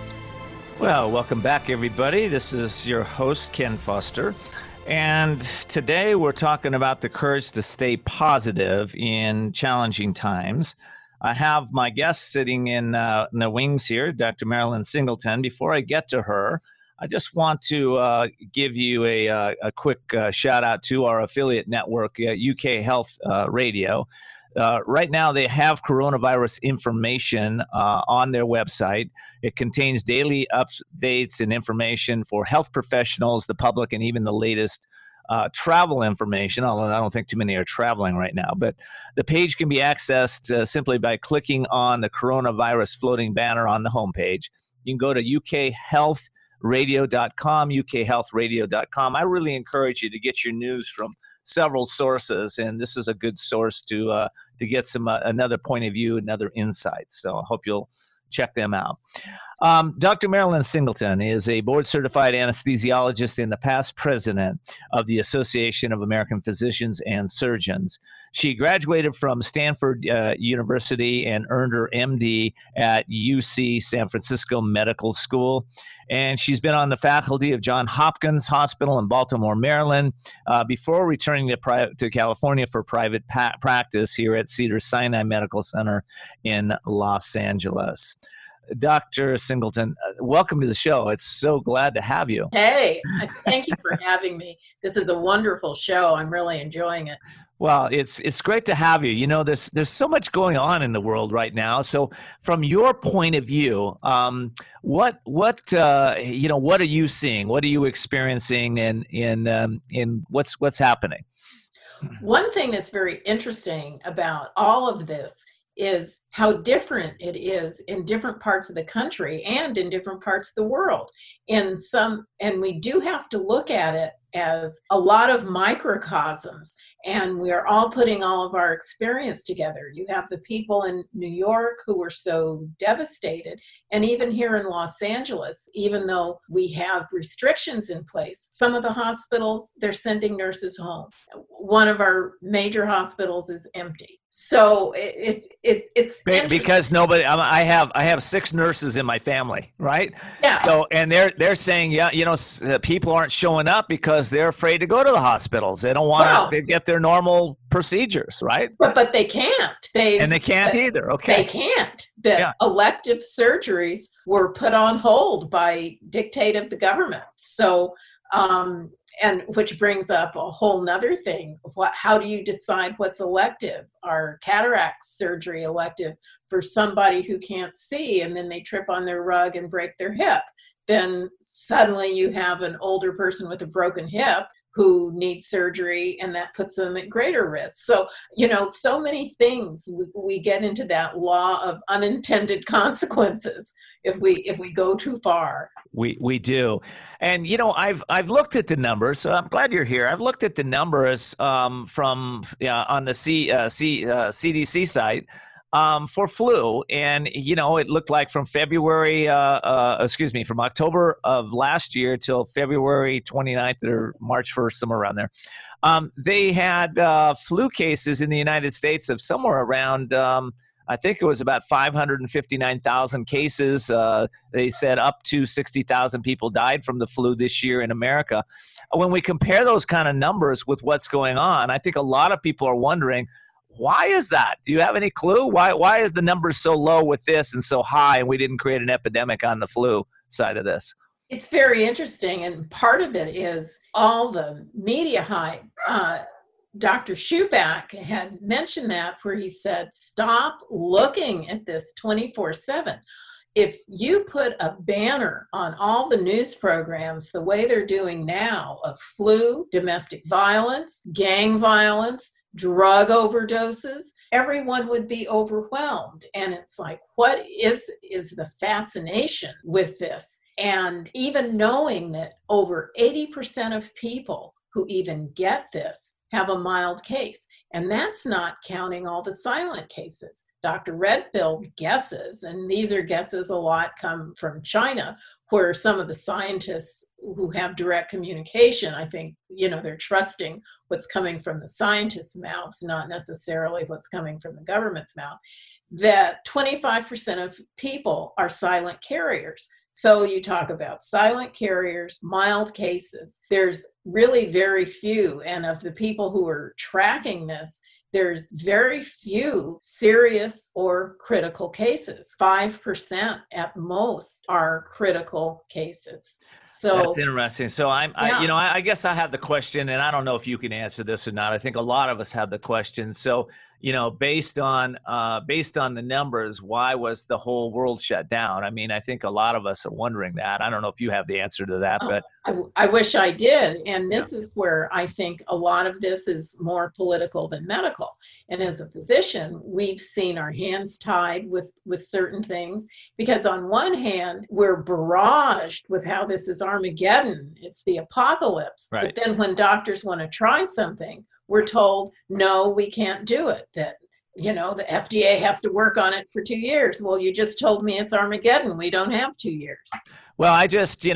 Well, welcome back, everybody. This is your host, Ken Foster. And today we're talking about the courage to stay positive in challenging times. I have my guest sitting in the wings here, Dr. Marilyn Singleton. Before I get to her, I just want to give you a quick shout out to our affiliate network, UK Health Radio. Right now, they have coronavirus information on their website. It contains daily updates and information for health professionals, the public, and even the latest travel information, although I don't think too many are traveling right now. But the page can be accessed simply by clicking on the coronavirus floating banner on the homepage. You can go to ukhealthradio.com, ukhealthradio.com. I really encourage you to get your news from several sources, and this is a good source to get some another point of view, another insight. So I hope you'll check them out. Dr. Marilyn Singleton is a board-certified anesthesiologist and the past president of the Association of American Physicians and Surgeons. She graduated from Stanford University and earned her MD at UC San Francisco Medical School. And she's been on the faculty of Johns Hopkins Hospital in Baltimore, Maryland, before returning to California for private practice here at Cedars-Sinai Medical Center in Los Angeles. Dr. Singleton, welcome to the show. It's so glad to have you. Hey, thank you for having me. This is a wonderful show. I'm really enjoying it. Well, it's great to have you. You know, there's so much going on in the world right now. So, from your point of view, what are you seeing? What are you experiencing, in what's happening? One thing that's very interesting about all of this is how different it is in different parts of the country and in different parts of the world. And we do have to look at it as a lot of microcosms, and we are all putting all of our experience together. You have the people in New York who were so devastated, and even here in Los Angeles, even though we have restrictions in place, some of the hospitals, they're sending nurses home. One of our major hospitals is empty. So it's because nobody. I have 6 nurses in my family, right? Yeah. So and they're saying, people aren't showing up because they're afraid to go to the hospitals. They don't want to get their normal procedures, right? But they can't. They can't either. Okay. They can't. The elective surgeries were put on hold by dictate of the government. So. And which brings up a whole nother thing. How do you decide what's elective? Are cataract surgery elective for somebody who can't see and then they trip on their rug and break their hip? Then suddenly you have an older person with a broken hip who needs surgery, and that puts them at greater risk. So, so many things we get into that law of unintended consequences if we go too far. We do. And, I've looked at the numbers, so I'm glad you're here. I've looked at the numbers from on the CDC site for flu. And, it looked like from from October of last year till February 29th or March 1st, somewhere around there. They had flu cases in the United States of somewhere around I think it was about 559,000 cases. They said up to 60,000 people died from the flu this year in America. When we compare those kind of numbers with what's going on, I think a lot of people are wondering, why is that? Do you have any clue? Why is the numbers so low with this and so high, and we didn't create an epidemic on the flu side of this? It's very interesting, and part of it is all the media hype. Dr. Schuback had mentioned that, where he said, stop looking at this 24/7. If you put a banner on all the news programs the way they're doing now of flu, domestic violence, gang violence, drug overdoses, everyone would be overwhelmed. And it's like, what is the fascination with this? And even knowing that over 80% of people who even get this have a mild case. And that's not counting all the silent cases. Dr. Redfield guesses, and these are guesses a lot come from China, where some of the scientists who have direct communication, I think, they're trusting what's coming from the scientists' mouths, not necessarily what's coming from the government's mouth, that 25% of people are silent carriers. So you talk about silent carriers, mild cases. There's really very few. And of the people who are tracking this, there's very few serious or critical cases. 5% at most are critical cases. So that's interesting. So I guess I have the question, and I don't know if you can answer this or not. I think a lot of us have the question. So, based on the numbers, why was the whole world shut down? I mean, I think a lot of us are wondering that. I don't know if you have the answer to that, but I wish I did. And this is where I think a lot of this is more political than medical. And as a physician, we've seen our hands tied with certain things, because on one hand, we're barraged with how this is Armageddon. It's the apocalypse. Right. But then when doctors want to try something, we're told, no, we can't do it. That, the FDA has to work on it for 2 years. Well, you just told me it's Armageddon. We don't have 2 years. Well, I just, in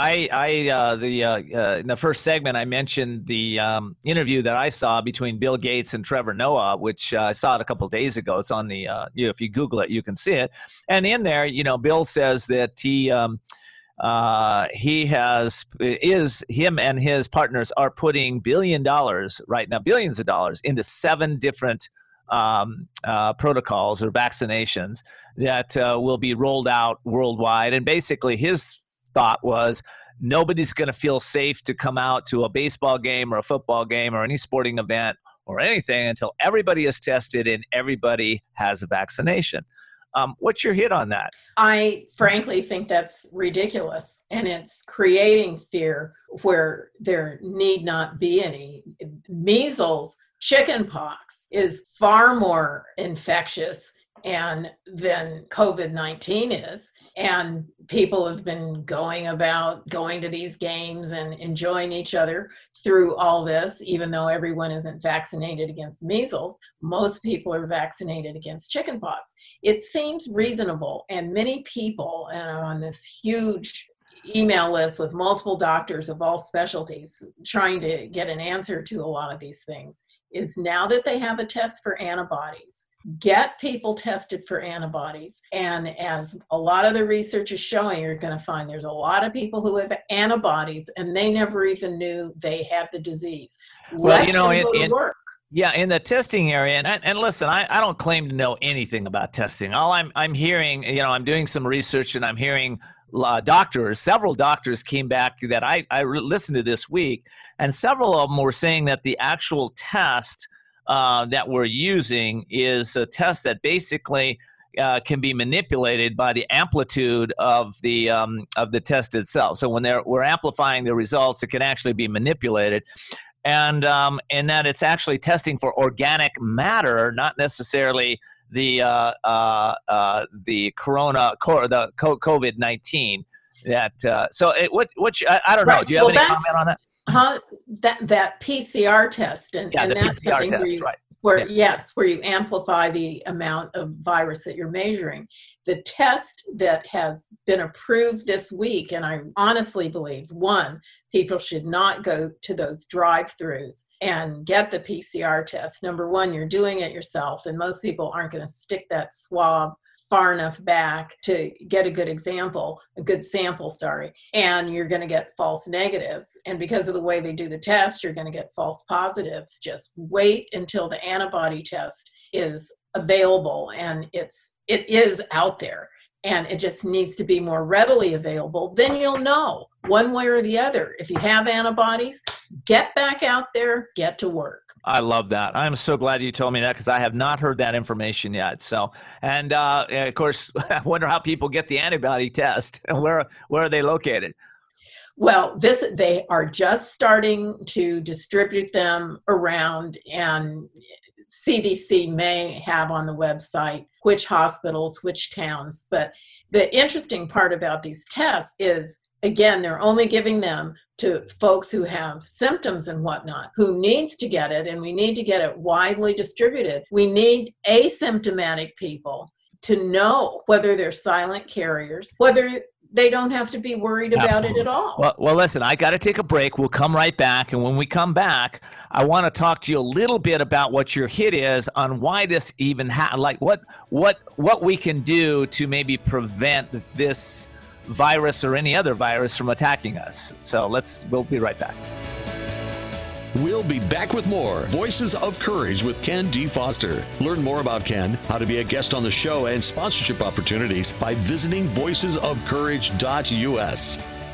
the first segment, I mentioned the interview that I saw between Bill Gates and Trevor Noah, which I saw it a couple of days ago. It's on the, if you Google it, you can see it. And in there, Bill says that him and his partners are putting billions of dollars into 7 different protocols or vaccinations that will be rolled out worldwide. And basically his thought was nobody's going to feel safe to come out to a baseball game or a football game or any sporting event or anything until everybody is tested and everybody has a vaccination. What's your hit on that? I frankly think that's ridiculous, and it's creating fear where there need not be any. Measles, chickenpox is far more infectious than COVID-19 is. And people have been going to these games and enjoying each other through all this, even though everyone isn't vaccinated against measles. Most people are vaccinated against chickenpox. It seems reasonable, and many people, and I'm on this huge email list with multiple doctors of all specialties trying to get an answer to a lot of these things, is now that they have a test for antibodies, get people tested for antibodies. And as a lot of the research is showing, you're going to find there's a lot of people who have antibodies and they never even knew they had the disease. Well, in the testing area, and listen, I don't claim to know anything about testing. All I'm hearing, I'm doing some research and I'm hearing several doctors came back that I listened to this week, and several of them were saying that the actual test that we're using is a test that basically can be manipulated by the amplitude of the test itself. So when we're amplifying the results, it can actually be manipulated, and that it's actually testing for organic matter, not necessarily the COVID-19. I don't know. Do you have any comment on that? That PCR test, and the that's PCR test, right? Where you amplify the amount of virus that you're measuring. The test that has been approved this week, and I honestly believe, one, people should not go to those drive-thrus and get the PCR test. Number one, you're doing it yourself, and most people aren't going to stick that swab far enough back to get a good sample, and you're going to get false negatives. And because of the way they do the test, you're going to get false positives. Just wait until the antibody test is available, and it is out there. and it just needs to be more readily available, then you'll know one way or the other. If you have antibodies, get back out there, get to work. I love that. I'm so glad you told me that because I have not heard that information yet. So, and of course, I wonder how people get the antibody test and where are they located? Well, they are just starting to distribute them around, and CDC may have on the website which hospitals, which towns. But the interesting part about these tests is, again, they're only giving them to folks who have symptoms and whatnot, who needs to get it, and we need to get it widely distributed. We need asymptomatic people to know whether they're silent carriers, whether they don't have to be worried about it at all. Well, listen, I got to take a break. We'll come right back. And when we come back, I want to talk to you a little bit about what your hit is on why this even what we can do to maybe prevent this virus or any other virus from attacking us. So we'll be right back. We'll be back with more Voices of Courage with Ken D. Foster. Learn more about Ken, how to be a guest on the show, and sponsorship opportunities by visiting voicesofcourage.us.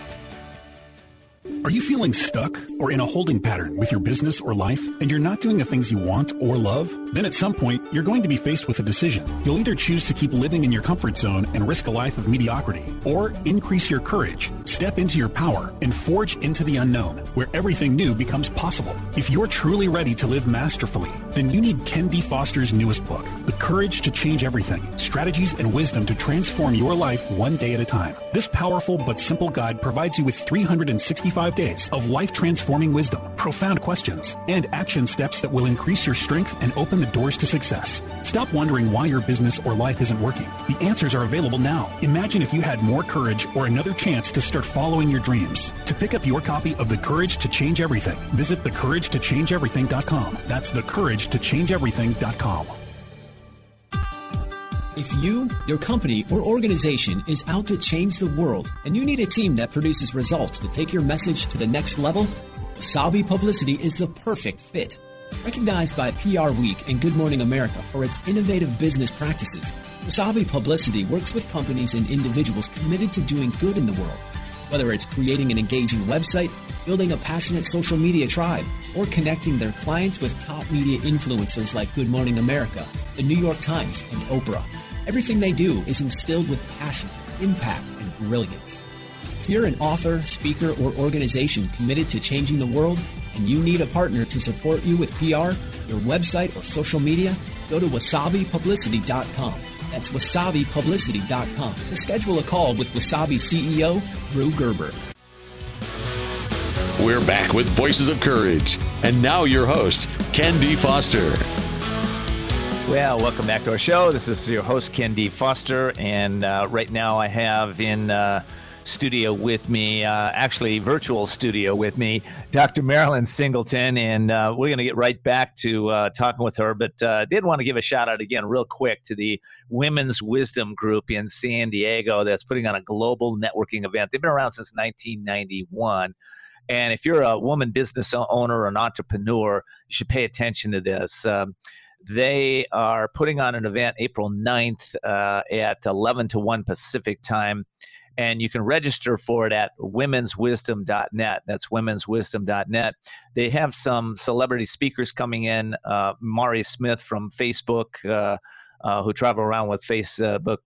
Are you feeling stuck or in a holding pattern with your business or life, and you're not doing the things you want or love? Then at some point, you're going to be faced with a decision. You'll either choose to keep living in your comfort zone and risk a life of mediocrity, or increase your courage, step into your power, and forge into the unknown, where everything new becomes possible. If you're truly ready to live masterfully, then you need Ken D. Foster's newest book, The Courage to Change Everything, Strategies and Wisdom to Transform Your Life One Day at a Time. This powerful but simple guide provides you with 365 days of life-transforming wisdom, profound questions, and action steps that will increase your strength and open the doors to success. Stop wondering why your business or life isn't working. The answers are available now. Imagine if you had more courage or another chance to start following your dreams. To pick up your copy of The Courage to Change Everything, visit thecouragetochangeeverything.com. That's thecouragetochangeeverything.com. If you, your company, or organization is out to change the world and you need a team that produces results to take your message to the next level, Wasabi Publicity is the perfect fit. Recognized by PR Week and Good Morning America for its innovative business practices, Wasabi Publicity works with companies and individuals committed to doing good in the world. Whether it's creating an engaging website, building a passionate social media tribe, or connecting their clients with top media influencers like Good Morning America, the New York Times, and Oprah. Everything they do is instilled with passion, impact, and brilliance. If you're an author, speaker, or organization committed to changing the world and you need a partner to support you with PR, your website, or social media, go to wasabipublicity.com. That's wasabipublicity.com to schedule a call with Wasabi CEO Drew Gerber. We're back with Voices of Courage. And now your host, Ken D. Foster. Well, welcome back to our show. This is your host, Ken D. Foster, and right now I have in studio with me, actually virtual studio with me, Dr. Marilyn Singleton, and we're going to get right back to talking with her, but did want to give a shout out again real quick to the Women's Wisdom Group in San Diego that's putting on a global networking event. They've been around since 1991. And if you're a woman business owner or an entrepreneur, you should pay attention to this. They are putting on an event April 9th at 11 to 1 Pacific time, and you can register for it at womenswisdom.net. That's womenswisdom.net. They have some celebrity speakers coming in, Mari Smith from Facebook, who travel around with Facebook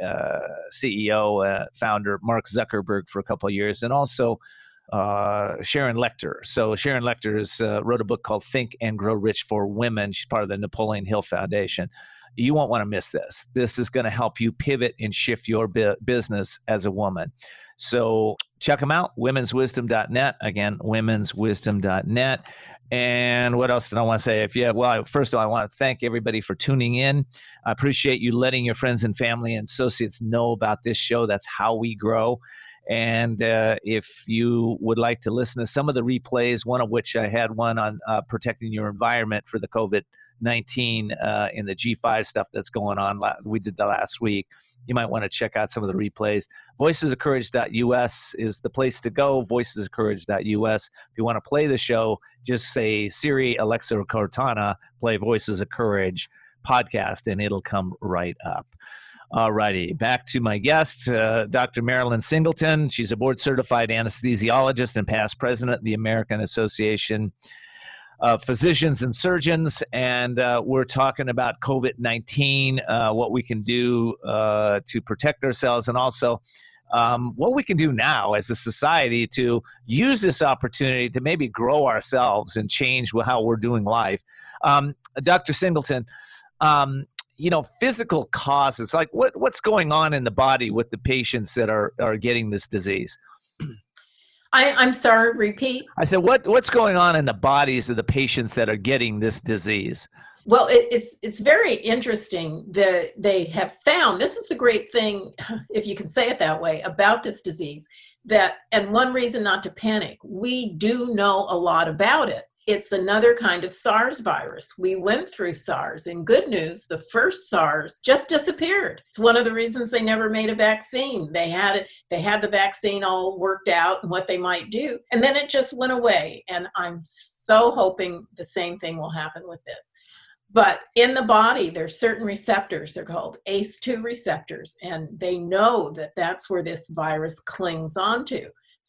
CEO, founder Mark Zuckerberg for a couple of years, and also Sharon Lechter. So Sharon Lechter wrote a book called Think and Grow Rich for Women. She's part of the Napoleon Hill Foundation. You won't want to miss this. This is going to help you pivot and shift your business as a woman. So check them out, womenswisdom.net. Again, womenswisdom.net. And what else did I want to say? First of all, I want to thank everybody for tuning in. I appreciate you letting your friends and family and associates know about this show. That's how we grow. And if you would like to listen to some of the replays, one of which I had one on protecting your environment for the COVID-19 in the G5 stuff that's going on, we did that last week. You might want to check out some of the replays. Voicesofcourage.us is the place to go, voicesofcourage.us. If you want to play the show, just say, Siri, Alexa, or Cortana, play Voices of Courage podcast, and it'll come right up. All righty, back to my guest, Dr. Marilyn Singleton. She's a board-certified anesthesiologist and past president of the American Association of Physicians and Surgeons, and we're talking about COVID-19, what we can do to protect ourselves, and also what we can do now as a society to use this opportunity to maybe grow ourselves and change how we're doing life. Dr. Singleton, physical causes, like what's going on in the body with the patients that are getting this disease? I'm sorry, repeat. I said, what's going on in the bodies of the patients that are getting this disease? Well, it's very interesting that they have found, this is the great thing, if you can say it that way, about this disease, and one reason not to panic, we do know a lot about it. It's another kind of SARS virus. We went through SARS, and good news, the first SARS just disappeared. It's one of the reasons they never made a vaccine. They had the vaccine all worked out and what they might do, and then it just went away. And I'm so hoping the same thing will happen with this. But in the body, there's certain receptors, they're called ACE2 receptors, and they know that that's where this virus clings onto.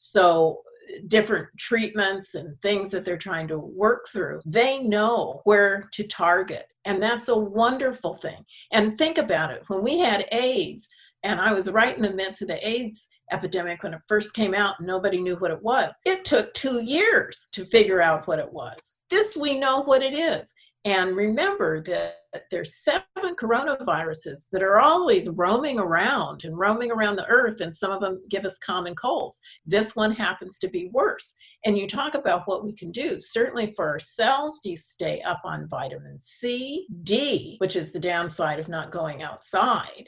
So different treatments and things that they're trying to work through, they know where to target. And that's a wonderful thing. And think about it, when we had AIDS, and I was right in the midst of the AIDS epidemic when it first came out and nobody knew what it was. It took 2 years to figure out what it was. This, we know what it is. And remember that there's 7 coronaviruses that are always roaming around the earth, and some of them give us common colds. This one happens to be worse. And you talk about what we can do. Certainly for ourselves, you stay up on vitamin C, D, which is the downside of not going outside,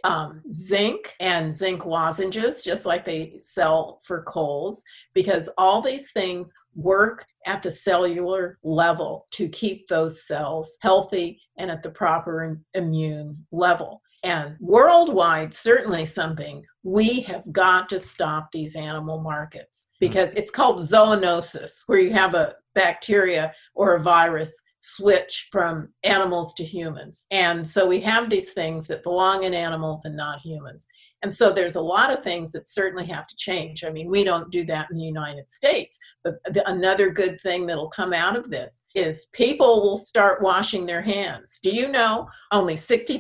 zinc and zinc lozenges, just like they sell for colds, because all these things work at the cellular level to keep those cells healthy and at the proper immune level. And worldwide, certainly something, we have got to stop these animal markets, because it's called zoonosis, where you have a bacteria or a virus switch from animals to humans. And so we have these things that belong in animals and not humans. And so there's a lot of things that certainly have to change. I mean, we don't do that in the United States, but another good thing that'll come out of this is people will start washing their hands. Do you know only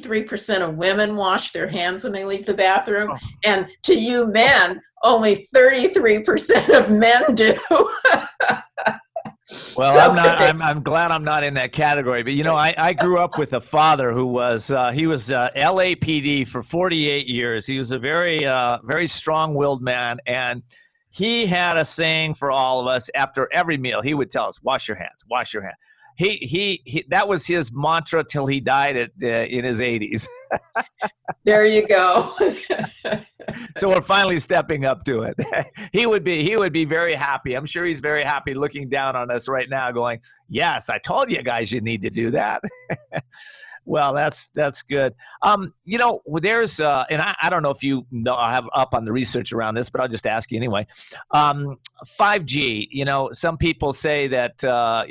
63% of women wash their hands when they leave the bathroom? Oh. And to you men, only 33% of men do. Well, I'm glad I'm not in that category. But, I grew up with a father who was, LAPD for 48 years. He was a very, very strong-willed man. And he had a saying for all of us after every meal. He would tell us, wash your hands, wash your hands. He that was his mantra till he died in his 80s. There you go. So we're finally stepping up to it. He would be very happy. I'm sure he's very happy looking down on us right now going, yes, I told you guys you need to do that. Well, that's good. There's and I don't know if you know, I have up on the research around this, but I'll just ask you anyway. 5G. Some people say that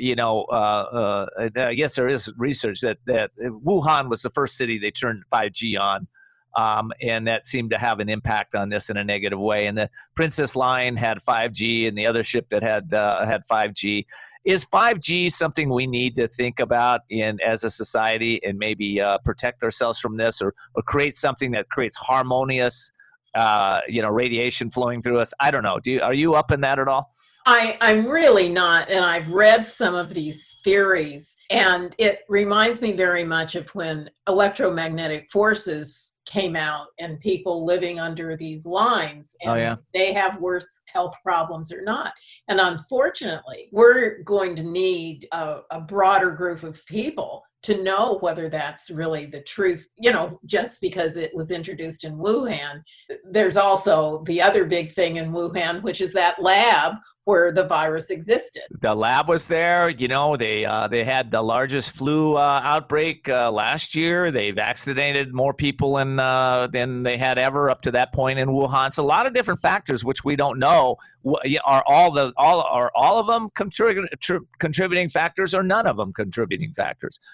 I guess there is research that Wuhan was the first city they turned 5G on. And that seemed to have an impact on this in a negative way. And the Princess Line had 5G, and the other ship that had 5G. Is 5G something we need to think about as a society and maybe protect ourselves from this, or create something that creates harmonious, radiation flowing through us? I don't know. Are you up in that at all? I'm really not, and I've read some of these theories, and it reminds me very much of when electromagnetic forces came out and people living under these lines, and they have worse health problems or not. And unfortunately, we're going to need a broader group of people to know whether that's really the truth. Just because it was introduced in Wuhan, there's also the other big thing in Wuhan, which is that lab where the virus existed. The lab was there. They had the largest flu outbreak last year. They vaccinated more people than they had ever up to that point in Wuhan. So a lot of different factors which we don't know are all of them contributing factors, or none of them contributing factors.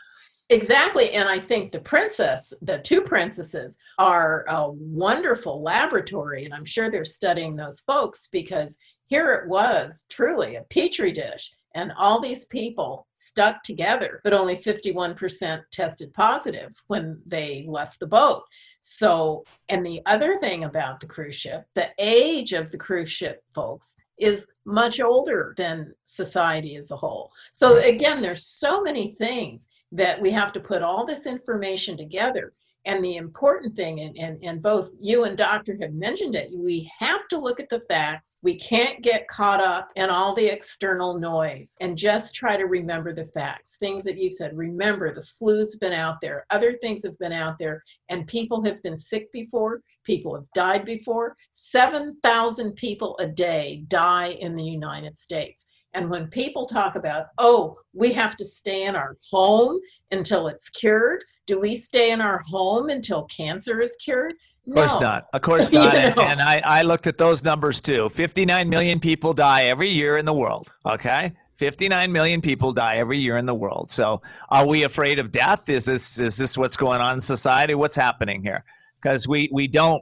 Exactly. And I think the two princesses are a wonderful laboratory. And I'm sure they're studying those folks, because here it was truly a petri dish. And all these people stuck together, but only 51% tested positive when they left the boat. So, and the other thing about the cruise ship, the age of the cruise ship folks is much older than society as a whole. So again, there's so many things that we have to put all this information together. And the important thing, and both you and Doctor have mentioned it, we have to look at the facts. We can't get caught up in all the external noise, and just try to remember the facts. Things that you've said, remember the flu's been out there, other things have been out there, and people have been sick before, people have died before. 7,000 people a day die in the United States. And when people talk about, oh, we have to stay in our home until it's cured, do we stay in our home until cancer is cured? Of course not. Of course not. And I looked at those numbers too. 59 million people die every year in the world. Okay? 59 million people die every year in the world. So are we afraid of death? Is this what's going on in society? What's happening here? Because we don't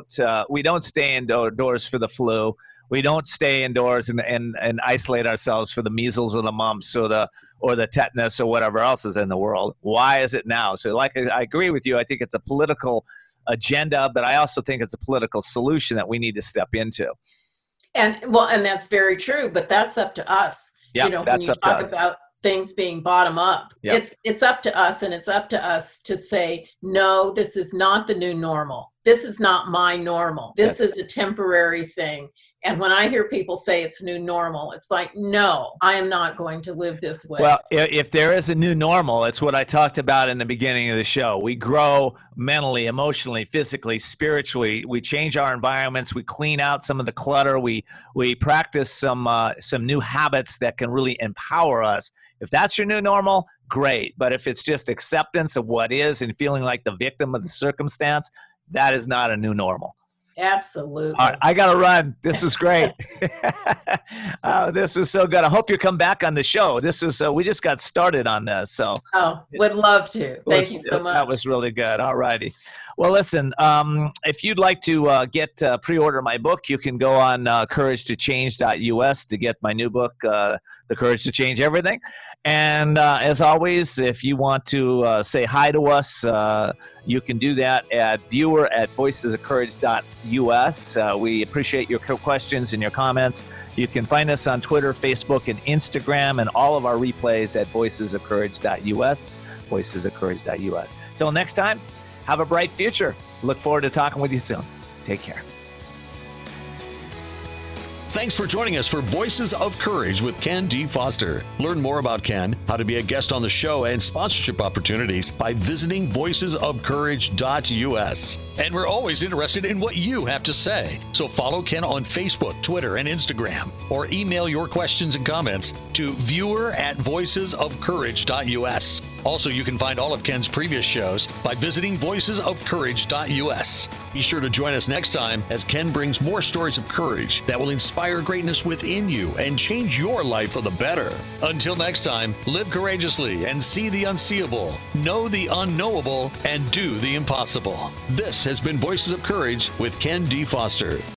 stay indoors for the flu. We don't stay indoors and isolate ourselves for the measles or the mumps or the tetanus or whatever else is in the world. Why is it now? So I agree with you. I think it's a political agenda, but I also think it's a political solution that we need to step into. And that's very true, but that's up to us. Yeah, that's up to us. About things being bottom up. Yep. It's up to us, and it's up to us to say, no, this is not the new normal. This is not my normal. This is a temporary thing. And when I hear people say it's new normal, it's like, no, I am not going to live this way. Well, if there is a new normal, it's what I talked about in the beginning of the show. We grow mentally, emotionally, physically, spiritually. We change our environments. We clean out some of the clutter. We practice some new habits that can really empower us. If that's your new normal, great. But if it's just acceptance of what is and feeling like the victim of the circumstance, that is not a new normal. Absolutely. All right, I got to run. This was great. This was so good. I hope you come back on the show. This is we just got started on this. So would love to. Thank you so much. That was really good. All righty. Well, listen, if you'd like to pre-order my book, you can go on couragetochange.us to get my new book, The Courage to Change Everything. And as always, if you want to say hi to us, you can do that at viewer@voicesofcourage.us. We appreciate your questions and your comments. You can find us on Twitter, Facebook, and Instagram, and all of our replays at voicesofcourage.us, voicesofcourage.us. Till next time, have a bright future. Look forward to talking with you soon. Take care. Thanks for joining us for Voices of Courage with Ken D. Foster. Learn more about Ken, how to be a guest on the show, and sponsorship opportunities by visiting voicesofcourage.us. And we're always interested in what you have to say. So follow Ken on Facebook, Twitter, and Instagram, or email your questions and comments to viewer@voicesofcourage.us. Also, you can find all of Ken's previous shows by visiting voicesofcourage.us. Be sure to join us next time as Ken brings more stories of courage that will inspire greatness within you and change your life for the better. Until next time, live courageously and see the unseeable, know the unknowable, and do the impossible. This has been Voices of Courage with Ken D. Foster.